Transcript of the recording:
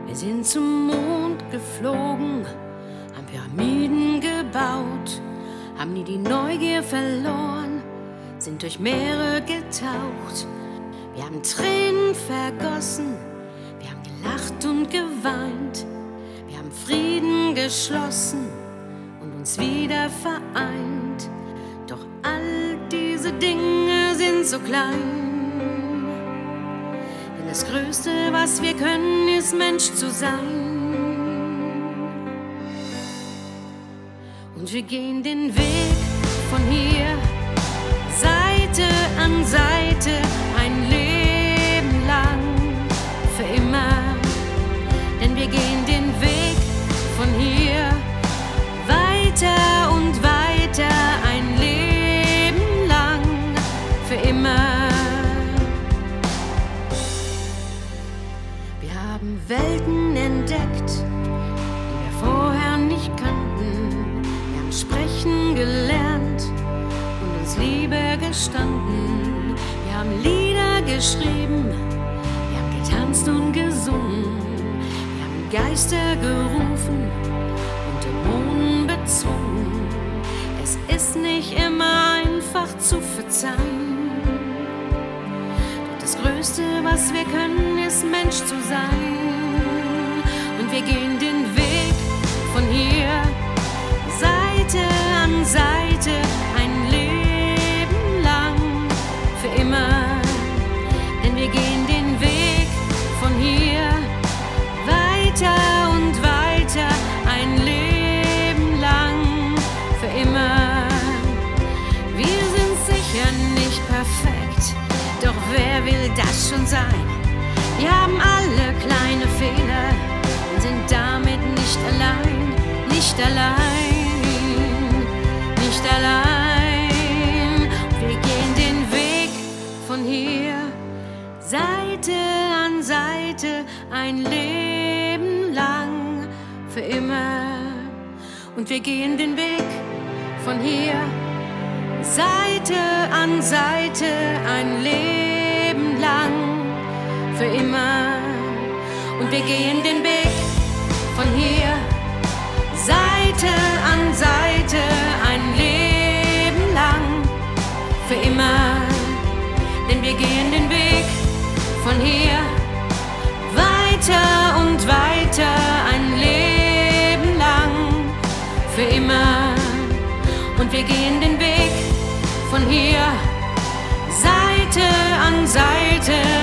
Wir sind zum Mond geflogen, haben Pyramiden gebaut, haben nie die Neugier verloren, sind durch Meere getaucht. Wir haben Tränen vergossen, wir haben gelacht und geweint, wir haben Frieden geschlossen und uns wieder vereint. Doch all diese Dinge sind so klein, denn das Größte, was wir können, ist Mensch zu sein. Und wir gehen den Weg von hier, Seite an Seite, ein Leben lang, für immer. Denn wir gehen den Weg von hier, weiter und weiter, ein Leben lang, für immer. Wir haben Welten entdeckt, die wir vorher nicht kannten. Wir haben sprechen gelernt und uns Liebe gestanden. Wir haben Lieder geschrieben, wir haben getanzt und gesungen. Wir haben Geister gerufen und Dämonen bezwungen. Es ist nicht immer einfach zu verzeihen. Doch das Größte, was wir können, ist Mensch zu sein. Und wir gehen den Weg von hier, Seite an Seite, ein Leben lang, für immer. Denn wir gehen den Weg von hier, weiter und weiter, ein Leben lang, für immer. Wir sind sicher nicht perfekt, doch wer will das schon sein? Wir haben alle kleine Fehler und sind damit nicht allein, nicht allein, nicht allein. Wir gehen den Weg von hier, Seite an Seite, ein Leben lang, für immer. Und wir gehen den Weg von hier, Seite an Seite, ein Leben lang, für immer. Und wir gehen den Weg von hier, Seite an Seite, ein Leben lang, für immer. Denn wir gehen den Weg von hier, weiter und weiter, ein Leben lang, für immer. Und wir gehen den Weg von hier, Seite an Seite,